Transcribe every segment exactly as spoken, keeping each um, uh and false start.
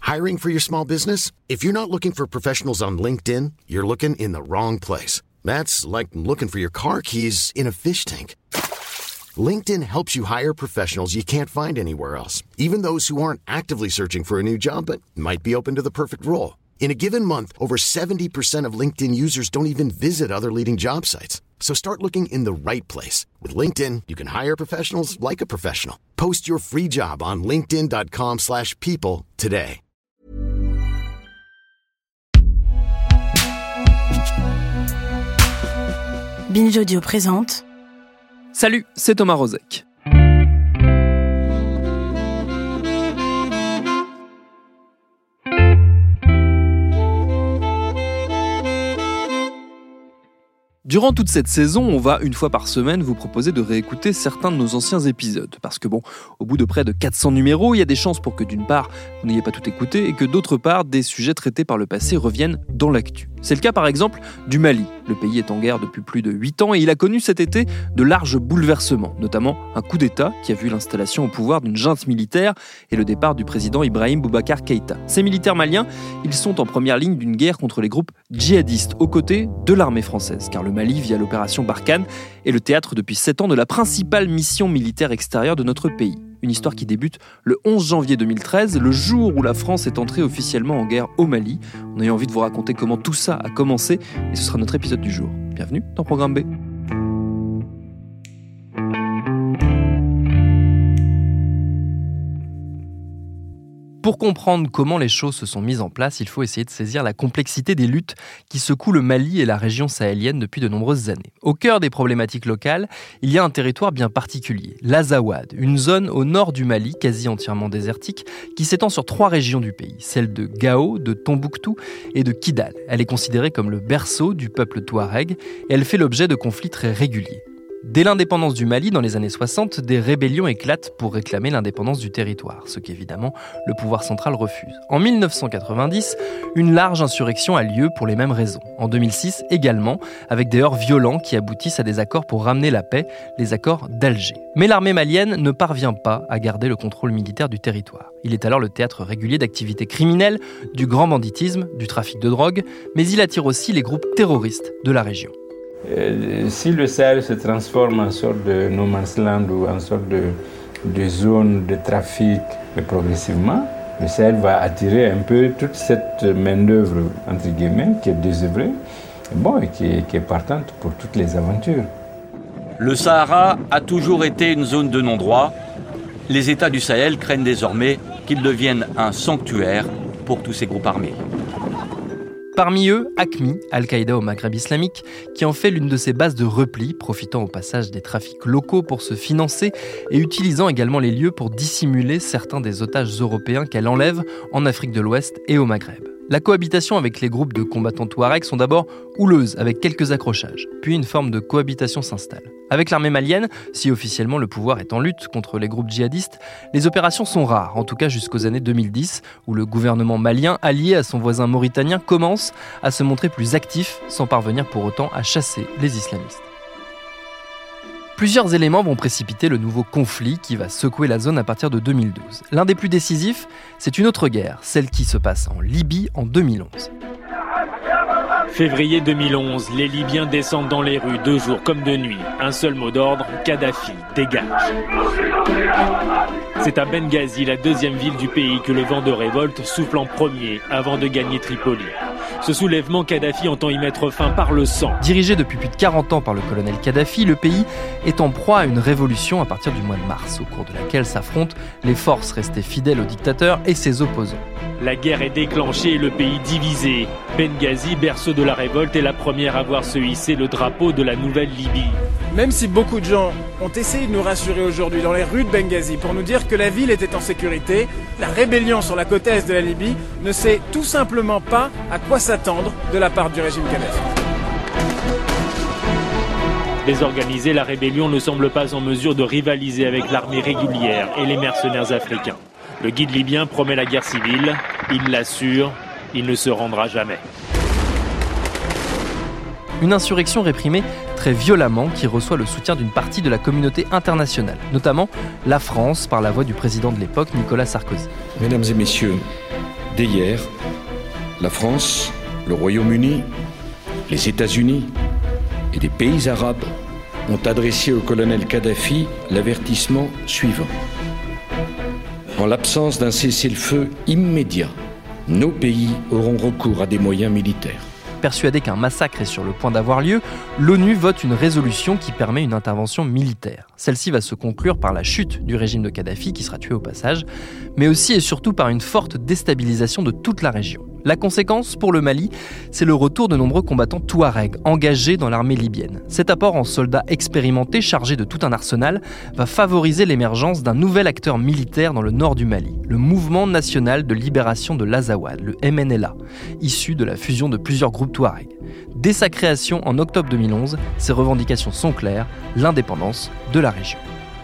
Hiring for your small business? If you're not looking for professionals on LinkedIn, you're looking in the wrong place. That's like looking for your car keys in a fish tank. LinkedIn helps you hire professionals you can't find anywhere else, even those who aren't actively searching for a new job but might be open to the perfect role. In a given month, over seventy percent of LinkedIn users don't even visit other leading job sites. So start looking in the right place. With LinkedIn, you can hire professionals like a professional. Post your free job on linkedin.com slash people today. Binge Audio présente. Salut, c'est Thomas Rozek. Durant toute cette saison, on va une fois par semaine vous proposer de réécouter certains de nos anciens épisodes. Parce que bon, au bout de près de quatre cents numéros, il y a des chances pour que d'une part, vous n'ayez pas tout écouté et que d'autre part, des sujets traités par le passé reviennent dans l'actu. C'est le cas par exemple du Mali. Le pays est en guerre depuis plus de huit ans et il a connu cet été de larges bouleversements, notamment un coup d'État qui a vu l'installation au pouvoir d'une junte militaire et le départ du président Ibrahim Boubacar Keïta. Ces militaires maliens, ils sont en première ligne d'une guerre contre les groupes djihadistes aux côtés de l'armée française, car le Mali, via l'opération Barkhane, est le théâtre depuis sept ans de la principale mission militaire extérieure de notre pays. Une histoire qui débute le onze janvier deux mille treize, le jour où la France est entrée officiellement en guerre au Mali. On a eu envie de vous raconter comment tout ça a commencé et ce sera notre épisode du jour. Bienvenue dans Programme B. Pour comprendre comment les choses se sont mises en place, il faut essayer de saisir la complexité des luttes qui secouent le Mali et la région sahélienne depuis de nombreuses années. Au cœur des problématiques locales, il y a un territoire bien particulier, l'Azawad, une zone au nord du Mali, quasi entièrement désertique, qui s'étend sur trois régions du pays, celles de Gao, de Tombouctou et de Kidal. Elle est considérée comme le berceau du peuple touareg et elle fait l'objet de conflits très réguliers. Dès l'indépendance du Mali, dans les années soixante, des rébellions éclatent pour réclamer l'indépendance du territoire, ce qu'évidemment le pouvoir central refuse. En dix-neuf cent quatre-vingt-dix, une large insurrection a lieu pour les mêmes raisons. En deux mille six également, avec des heurts violents qui aboutissent à des accords pour ramener la paix, les accords d'Alger. Mais l'armée malienne ne parvient pas à garder le contrôle militaire du territoire. Il est alors le théâtre régulier d'activités criminelles, du grand banditisme, du trafic de drogue, mais il attire aussi les groupes terroristes de la région. Euh, si le Sahel se transforme en sorte de no man's land ou en sorte de, de zone de trafic progressivement, le Sahel va attirer un peu toute cette main-d'œuvre, entre guillemets, qui est désœuvrée, bon, et qui est, qui est partante pour toutes les aventures. Le Sahara a toujours été une zone de non-droit. Les États du Sahel craignent désormais qu'il devienne un sanctuaire pour tous ces groupes armés. Parmi eux, A Q M I, Al-Qaïda au Maghreb islamique, qui en fait l'une de ses bases de repli, profitant au passage des trafics locaux pour se financer et utilisant également les lieux pour dissimuler certains des otages européens qu'elle enlève en Afrique de l'Ouest et au Maghreb. La cohabitation avec les groupes de combattants touaregs sont d'abord houleuses, avec quelques accrochages. Puis une forme de cohabitation s'installe. Avec l'armée malienne, si officiellement le pouvoir est en lutte contre les groupes djihadistes, les opérations sont rares, en tout cas jusqu'aux années deux mille dix, où le gouvernement malien, allié à son voisin mauritanien, commence à se montrer plus actif, sans parvenir pour autant à chasser les islamistes. Plusieurs éléments vont précipiter le nouveau conflit qui va secouer la zone à partir de deux mille douze. L'un des plus décisifs, c'est une autre guerre, celle qui se passe en Libye en deux mille onze. Février deux mille onze, les Libyens descendent dans les rues, de jour comme de nuit. Un seul mot d'ordre, Kadhafi, dégage. C'est à Benghazi, la deuxième ville du pays, que le vent de révolte souffle en premier, avant de gagner Tripoli. Ce soulèvement, Kadhafi entend y mettre fin par le sang. Dirigé depuis plus de quarante ans par le colonel Kadhafi, le pays est en proie à une révolution à partir du mois de mars, au cours de laquelle s'affrontent les forces restées fidèles au dictateur et ses opposants. La guerre est déclenchée et le pays divisé. Benghazi, berceau de la révolte, est la première à voir se hisser le drapeau de la nouvelle Libye. Même si beaucoup de gens ont essayé de nous rassurer aujourd'hui dans les rues de Benghazi pour nous dire que la ville était en sécurité, la rébellion sur la côte est de la Libye ne sait tout simplement pas à quoi s'attendre de la part du régime Kadhafi. Désorganisée, la rébellion ne semble pas en mesure de rivaliser avec l'armée régulière et les mercenaires africains. Le guide libyen promet la guerre civile, il l'assure, il ne se rendra jamais. Une insurrection réprimée très violemment qui reçoit le soutien d'une partie de la communauté internationale, notamment la France par la voix du président de l'époque, Nicolas Sarkozy. Mesdames et messieurs, dès hier, la France, le Royaume-Uni, les États-Unis et des pays arabes ont adressé au colonel Kadhafi l'avertissement suivant. En l'absence d'un cessez-le-feu immédiat, nos pays auront recours à des moyens militaires. Persuadé qu'un massacre est sur le point d'avoir lieu, l'ONU vote une résolution qui permet une intervention militaire. Celle-ci va se conclure par la chute du régime de Kadhafi, qui sera tué au passage, mais aussi et surtout par une forte déstabilisation de toute la région. La conséquence pour le Mali, c'est le retour de nombreux combattants touaregs engagés dans l'armée libyenne. Cet apport en soldats expérimentés chargés de tout un arsenal va favoriser l'émergence d'un nouvel acteur militaire dans le nord du Mali, le Mouvement national de libération de l'Azawad, le M N L A, issu de la fusion de plusieurs groupes touaregs. Dès sa création en octobre deux mille onze, ses revendications sont claires, l'indépendance de la région.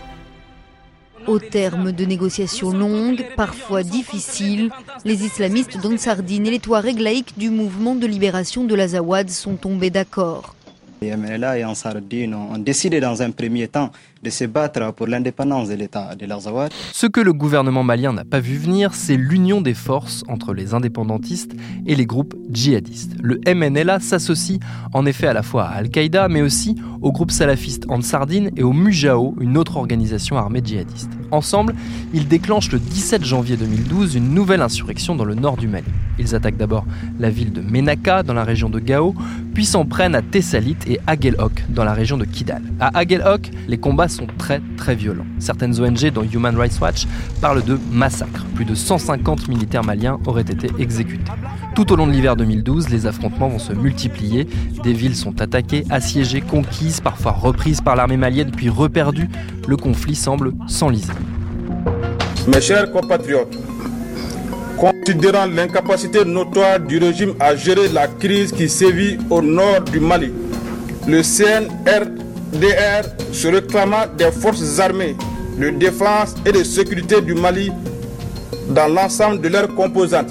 Au terme de négociations longues, parfois difficiles, les islamistes d'Ansardine et les Touaregs laïcs du mouvement de libération de l'Azawad sont tombés d'accord. Les M N L A et Ansardine ont décidé dans un premier temps de se battre pour l'indépendance de l'État de l'Azawad. Ce que le gouvernement malien n'a pas vu venir, c'est l'union des forces entre les indépendantistes et les groupes djihadistes. Le M N L A s'associe en effet à la fois à Al-Qaïda, mais aussi au groupe salafiste Ansardine et au Mujao, une autre organisation armée djihadiste. Ensemble, ils déclenchent le dix-sept janvier deux mille douze une nouvelle insurrection dans le nord du Mali. Ils attaquent d'abord la ville de Ménaka, dans la région de Gao, puis s'en prennent à Tessalit et Aguelhok, dans la région de Kidal. À Aguelhok, les combats sont très très violents. Certaines O N G, dont Human Rights Watch, parlent de massacres. Plus de cent cinquante militaires maliens auraient été exécutés. Tout au long de l'hiver deux mille douze, les affrontements vont se multiplier. Des villes sont attaquées, assiégées, conquises, parfois reprises par l'armée malienne, puis reperdues. Le conflit semble s'enliser. Mes chers compatriotes, considérant l'incapacité notoire du régime à gérer la crise qui sévit au nord du Mali, le C N R D R, se réclamant des forces armées de défense et de sécurité du Mali dans l'ensemble de leurs composantes,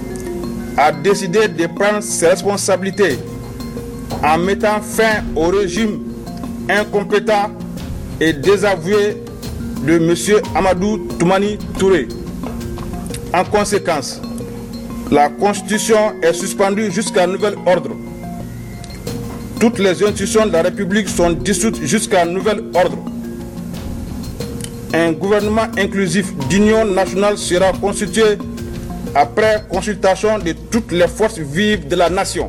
a décidé de prendre ses responsabilités en mettant fin au régime incompétent et désavoué de M. Amadou Toumani Touré. En conséquence, la Constitution est suspendue jusqu'à nouvel ordre. Toutes les institutions de la République sont dissoutes jusqu'à nouvel ordre. Un gouvernement inclusif d'union nationale sera constitué après consultation de toutes les forces vives de la nation.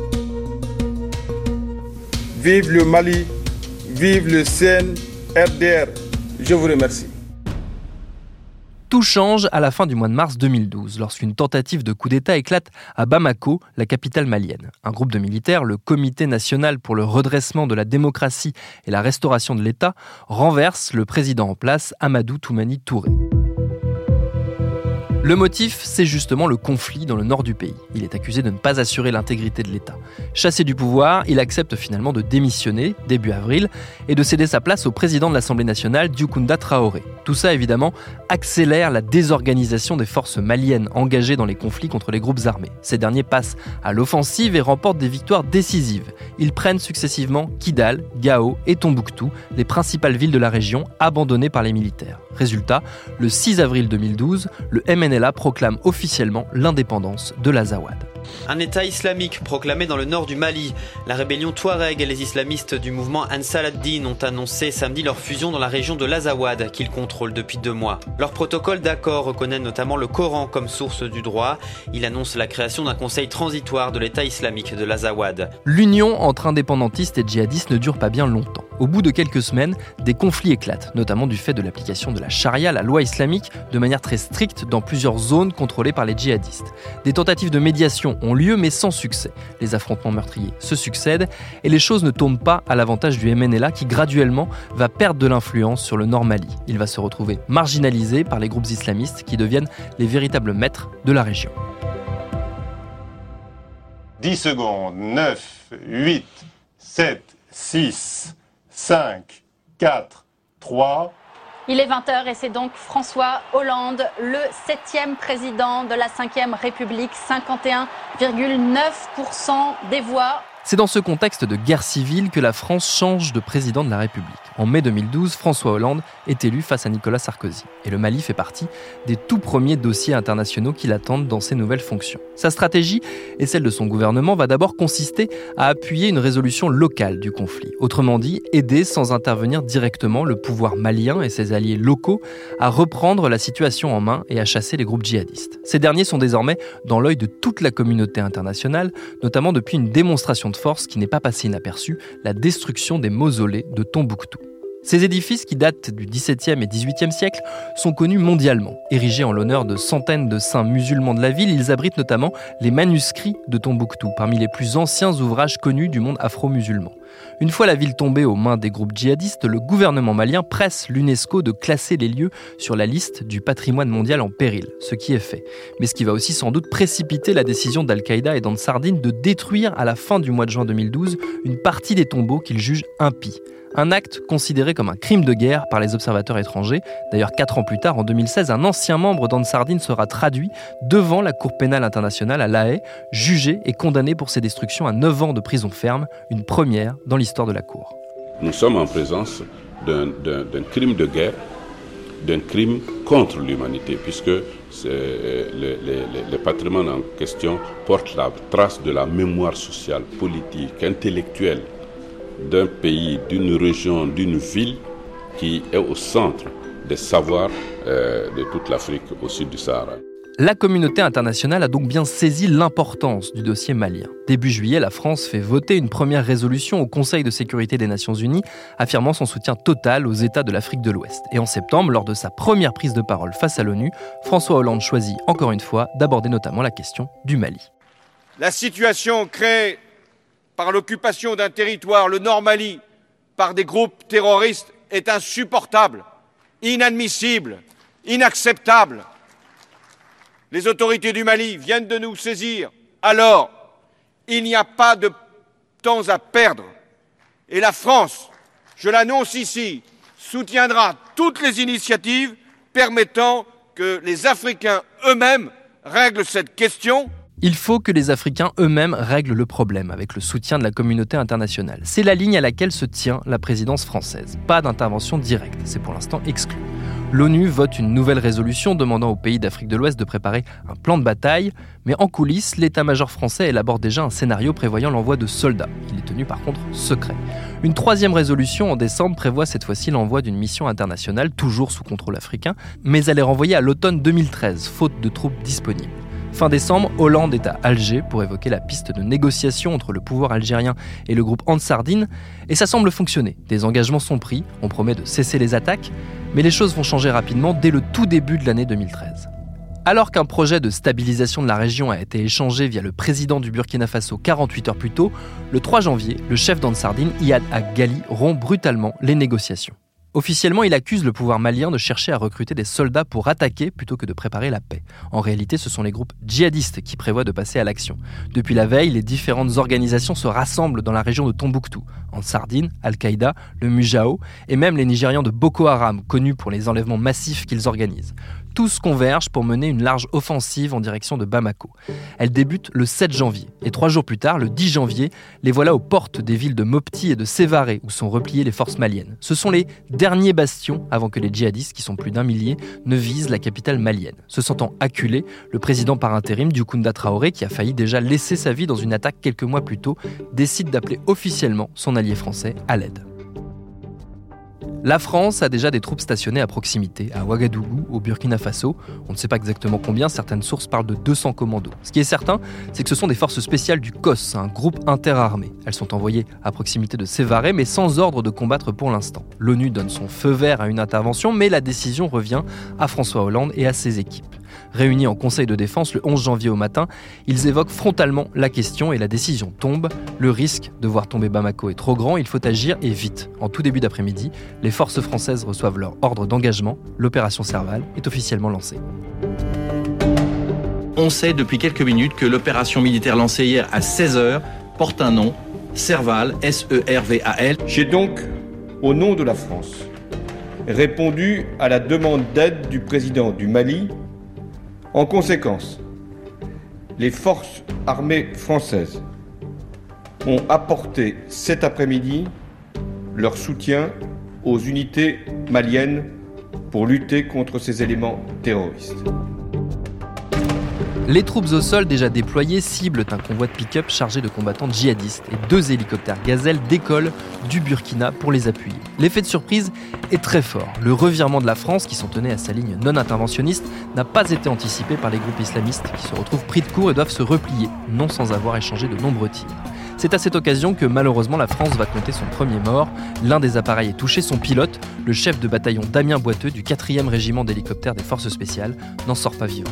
Vive le Mali, vive le C N R D R. Je vous remercie. Tout change à la fin du mois de mars deux mille douze, lorsqu'une tentative de coup d'État éclate à Bamako, la capitale malienne. Un groupe de militaires, le Comité national pour le redressement de la démocratie et la restauration de l'État, renverse le président en place, Amadou Toumani Touré. Le motif, c'est justement le conflit dans le nord du pays. Il est accusé de ne pas assurer l'intégrité de l'État. Chassé du pouvoir, il accepte finalement de démissionner, début avril, et de céder sa place au président de l'Assemblée nationale, Dioukunda Traoré. Tout ça, évidemment, accélère la désorganisation des forces maliennes engagées dans les conflits contre les groupes armés. Ces derniers passent à l'offensive et remportent des victoires décisives. Ils prennent successivement Kidal, Gao et Tombouctou, les principales villes de la région abandonnées par les militaires. Résultat, le six avril deux mille douze, le M N L A proclame officiellement l'indépendance de l'Azawad. Un État islamique proclamé dans le nord du Mali. La rébellion Touareg et les islamistes du mouvement Ansar ad-Din ont annoncé samedi leur fusion dans la région de l'Azawad, qu'ils contrôlent depuis deux mois. Leur protocole d'accord reconnaît notamment le Coran comme source du droit. Il annonce la création d'un conseil transitoire de l'État islamique de l'Azawad. L'union entre indépendantistes et djihadistes ne dure pas bien longtemps. Au bout de quelques semaines, des conflits éclatent, notamment du fait de l'application de la charia, la loi islamique, de manière très stricte dans plusieurs zones contrôlées par les djihadistes. Des tentatives de médiation ont lieu, mais sans succès. Les affrontements meurtriers se succèdent et les choses ne tournent pas à l'avantage du M N L A qui, graduellement, va perdre de l'influence sur le nord Mali. Il va se retrouver marginalisé par les groupes islamistes qui deviennent les véritables maîtres de la région. dix secondes, neuf, huit, sept, six, cinq, quatre, trois... Il est vingt heures et c'est donc François Hollande, le septième président de la cinquième République, cinquante et un virgule neuf pour cent des voix. C'est dans ce contexte de guerre civile que la France change de président de la République. En mai deux mille douze, François Hollande est élu face à Nicolas Sarkozy. Et le Mali fait partie des tout premiers dossiers internationaux qui l'attendent dans ses nouvelles fonctions. Sa stratégie et celle de son gouvernement va d'abord consister à appuyer une résolution locale du conflit. Autrement dit, aider sans intervenir directement le pouvoir malien et ses alliés locaux à reprendre la situation en main et à chasser les groupes djihadistes. Ces derniers sont désormais dans l'œil de toute la communauté internationale, notamment depuis une démonstration de force qui n'est pas passée inaperçue, la destruction des mausolées de Tombouctou. Ces édifices, qui datent du dix-septième et dix-huitième siècle, sont connus mondialement. Érigés en l'honneur de centaines de saints musulmans de la ville, ils abritent notamment les manuscrits de Tombouctou, parmi les plus anciens ouvrages connus du monde afro-musulman. Une fois la ville tombée aux mains des groupes djihadistes, le gouvernement malien presse l'UNESCO de classer les lieux sur la liste du patrimoine mondial en péril, ce qui est fait. Mais ce qui va aussi sans doute précipiter la décision d'Al-Qaïda et d'Ansardine de détruire à la fin du mois de juin deux mille douze une partie des tombeaux qu'ils jugent impies. Un acte considéré comme un crime de guerre par les observateurs étrangers. D'ailleurs, quatre ans plus tard, en deux mille seize, un ancien membre d'Ansardine sera traduit devant la Cour pénale internationale à La Haye, jugé et condamné pour ces destructions à neuf ans de prison ferme, une première dans l'histoire de la Cour. Nous sommes en présence d'un, d'un, d'un crime de guerre, d'un crime contre l'humanité, puisque c'est, les, les, les patrimoines en question portent la trace de la mémoire sociale, politique, intellectuelle d'un pays, d'une région, d'une ville qui est au centre des savoirs euh, de toute l'Afrique au sud du Sahara. La communauté internationale a donc bien saisi l'importance du dossier malien. Début juillet, la France fait voter une première résolution au Conseil de sécurité des Nations Unies, affirmant son soutien total aux États de l'Afrique de l'Ouest. Et en septembre, lors de sa première prise de parole face à l'ONU, François Hollande choisit encore une fois d'aborder notamment la question du Mali. La situation créée par l'occupation d'un territoire, le Nord Mali, par des groupes terroristes est insupportable, inadmissible, inacceptable. Les autorités du Mali viennent de nous saisir. Alors, il n'y a pas de temps à perdre. Et la France, je l'annonce ici, soutiendra toutes les initiatives permettant que les Africains eux-mêmes règlent cette question. Il faut que les Africains eux-mêmes règlent le problème avec le soutien de la communauté internationale. C'est la ligne à laquelle se tient la présidence française. Pas d'intervention directe, c'est pour l'instant exclu. L'ONU vote une nouvelle résolution demandant aux pays d'Afrique de l'Ouest de préparer un plan de bataille, mais en coulisses, l'état-major français élabore déjà un scénario prévoyant l'envoi de soldats. Il est tenu par contre secret. Une troisième résolution en décembre prévoit cette fois-ci l'envoi d'une mission internationale, toujours sous contrôle africain, mais elle est renvoyée à l'automne deux mille treize, faute de troupes disponibles. Fin décembre, Hollande est à Alger pour évoquer la piste de négociation entre le pouvoir algérien et le groupe Ansardine, et ça semble fonctionner. Des engagements sont pris, on promet de cesser les attaques, mais les choses vont changer rapidement dès le tout début de l'année deux mille treize. Alors qu'un projet de stabilisation de la région a été échangé via le président du Burkina Faso quarante-huit heures plus tôt, le trois janvier, le chef d'Ansardine, Iyad Ag-Ghali, rompt brutalement les négociations. Officiellement, il accuse le pouvoir malien de chercher à recruter des soldats pour attaquer plutôt que de préparer la paix. En réalité, ce sont les groupes djihadistes qui prévoient de passer à l'action. Depuis la veille, les différentes organisations se rassemblent dans la région de Tombouctou. Ansardine, Al-Qaïda, le Mujao et même les Nigérians de Boko Haram, connus pour les enlèvements massifs qu'ils organisent. Tous convergent pour mener une large offensive en direction de Bamako. Elle débute le sept janvier. Et trois jours plus tard, le dix janvier, les voilà aux portes des villes de Mopti et de Sévaré, où sont repliées les forces maliennes. Ce sont les derniers bastions avant que les djihadistes, qui sont plus d'un millier, ne visent la capitale malienne. Se sentant acculé, le président par intérim, Dioukunda Traoré, qui a failli déjà laisser sa vie dans une attaque quelques mois plus tôt, décide d'appeler officiellement son allié français à l'aide. La France a déjà des troupes stationnées à proximité, à Ouagadougou, au Burkina Faso. On ne sait pas exactement combien, certaines sources parlent de deux cents commandos. Ce qui est certain, c'est que ce sont des forces spéciales du C O S, un groupe interarmé. Elles sont envoyées à proximité de Sévaré, mais sans ordre de combattre pour l'instant. L'ONU donne son feu vert à une intervention, mais la décision revient à François Hollande et à ses équipes. Réunis en Conseil de défense le onze janvier au matin, ils évoquent frontalement la question et la décision tombe. Le risque de voir tomber Bamako est trop grand, il faut agir et vite. En tout début d'après-midi, les forces françaises reçoivent leur ordre d'engagement. L'opération Serval est officiellement lancée. On sait depuis quelques minutes que l'opération militaire lancée hier à seize heures porte un nom, Serval, S E R V A L. J'ai donc, au nom de la France, répondu à la demande d'aide du président du Mali. En conséquence, les forces armées françaises ont apporté cet après-midi leur soutien aux unités maliennes pour lutter contre ces éléments terroristes. Les troupes au sol déjà déployées ciblent un convoi de pick-up chargé de combattants djihadistes et deux hélicoptères Gazelle décollent du Burkina pour les appuyer. L'effet de surprise est très fort. Le revirement de la France, qui s'en tenait à sa ligne non interventionniste, n'a pas été anticipé par les groupes islamistes qui se retrouvent pris de court et doivent se replier, non sans avoir échangé de nombreux tirs. C'est à cette occasion que malheureusement la France va compter son premier mort. L'un des appareils est touché, son pilote, le chef de bataillon Damien Boiteux du quatrième régiment d'hélicoptères des forces spéciales, n'en sort pas vivant.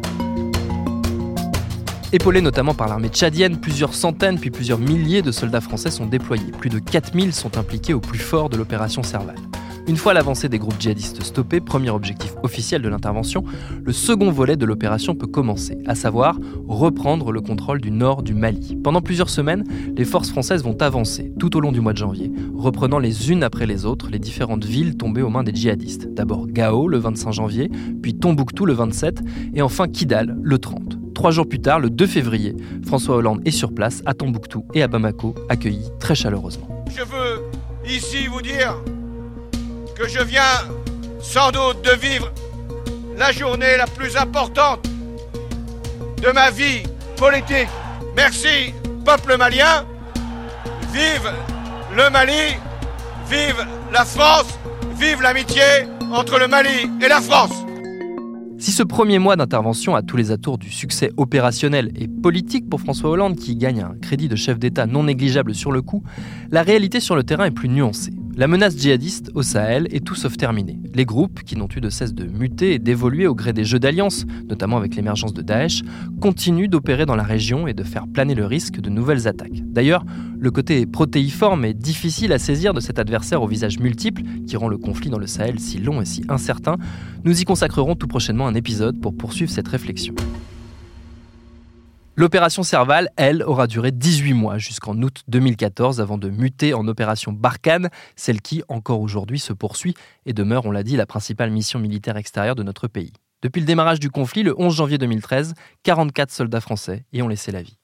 Épaulés notamment par l'armée tchadienne, plusieurs centaines puis plusieurs milliers de soldats français sont déployés. Plus de quatre mille sont impliqués au plus fort de l'opération Serval. Une fois l'avancée des groupes djihadistes stoppée, premier objectif officiel de l'intervention, le second volet de l'opération peut commencer, à savoir reprendre le contrôle du nord du Mali. Pendant plusieurs semaines, les forces françaises vont avancer tout au long du mois de janvier, reprenant les unes après les autres les différentes villes tombées aux mains des djihadistes. D'abord Gao le vingt-cinq janvier, puis Tombouctou le vingt-sept et enfin Kidal le trente. Trois jours plus tard, le deux février, François Hollande est sur place à Tombouctou et à Bamako, accueilli très chaleureusement. Je veux ici vous dire que je viens sans doute de vivre la journée la plus importante de ma vie politique. Merci, peuple malien. Vive le Mali, vive la France, vive l'amitié entre le Mali et la France. Si ce premier mois d'intervention a tous les atours du succès opérationnel et politique pour François Hollande, qui gagne un crédit de chef d'État non négligeable sur le coup, la réalité sur le terrain est plus nuancée. La menace djihadiste au Sahel est tout sauf terminée. Les groupes, qui n'ont eu de cesse de muter et d'évoluer au gré des jeux d'alliance, notamment avec l'émergence de Daesh, continuent d'opérer dans la région et de faire planer le risque de nouvelles attaques. D'ailleurs, le côté protéiforme et difficile à saisir de cet adversaire au visage multiple, qui rend le conflit dans le Sahel si long et si incertain, nous y consacrerons tout prochainement un épisode pour poursuivre cette réflexion. L'opération Serval, elle, aura duré dix-huit mois, jusqu'en août deux mille quatorze, avant de muter en opération Barkhane, celle qui, encore aujourd'hui, se poursuit et demeure, on l'a dit, la principale mission militaire extérieure de notre pays. Depuis le démarrage du conflit, le onze janvier deux mille treize, quarante-quatre soldats français y ont laissé la vie.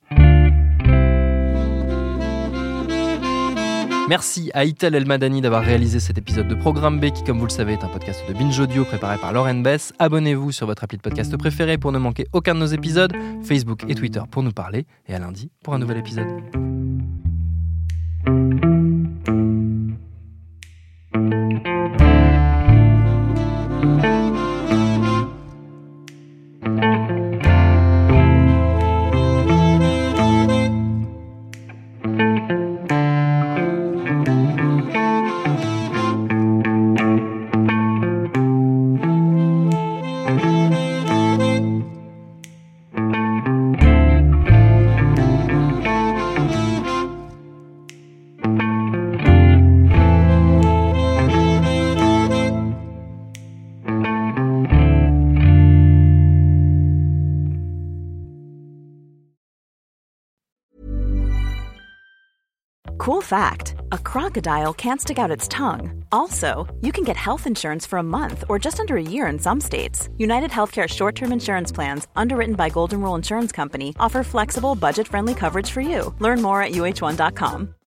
Merci à Itel El-Madani d'avoir réalisé cet épisode de Programme B qui, comme vous le savez, est un podcast de Binge Audio préparé par Lauren Bess. Abonnez-vous sur votre appli de podcast préféré pour ne manquer aucun de nos épisodes, Facebook et Twitter pour nous parler, et à lundi pour un nouvel épisode. Cool fact, a crocodile can't stick out its tongue. Also, you can get health insurance for a month or just under a year in some states. United Healthcare short-term insurance plans, underwritten by Golden Rule Insurance Company, offer flexible, budget-friendly coverage for you. Learn more at U H one dot com.